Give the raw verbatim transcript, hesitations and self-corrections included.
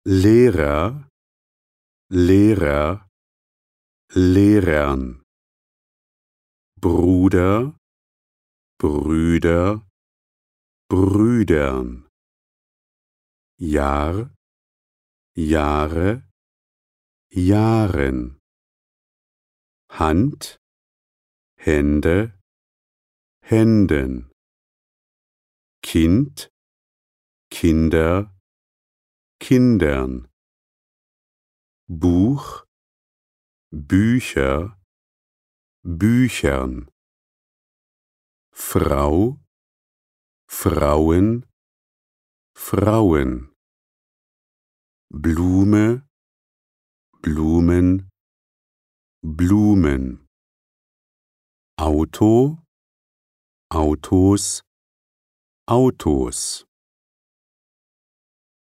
Lehrer, Lehrer, Lehrern. Bruder, Brüder, Brüdern. Jahr, Jahre, Jahren. Hand, Hände, Händen. Kind, Kinder, Kindern. Buch, Bücher, Büchern. Frau, Frauen, Frauen. Blume, Blumen, Blumen. Auto, Autos, Autos.